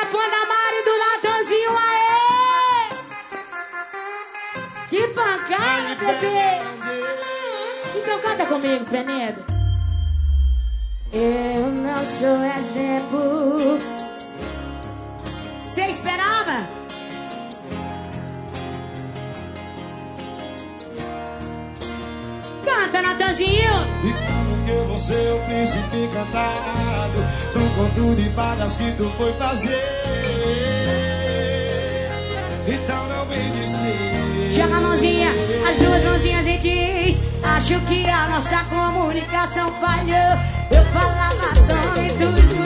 fã da Mari do Natanzinho, aê! Que pancada, bebê! Então canta comigo, Penedo. Eu não sou exemplo. Você esperava? Canta, Natanzinho! E como que eu vou ser o príncipe encantado? Tu com tudo e fadas que tu foi fazer. Então não vem dizer. Joga a mãozinha, as duas mãozinhas e diz: acho que a nossa comunicação falhou. Eu falava tão e tu escutou.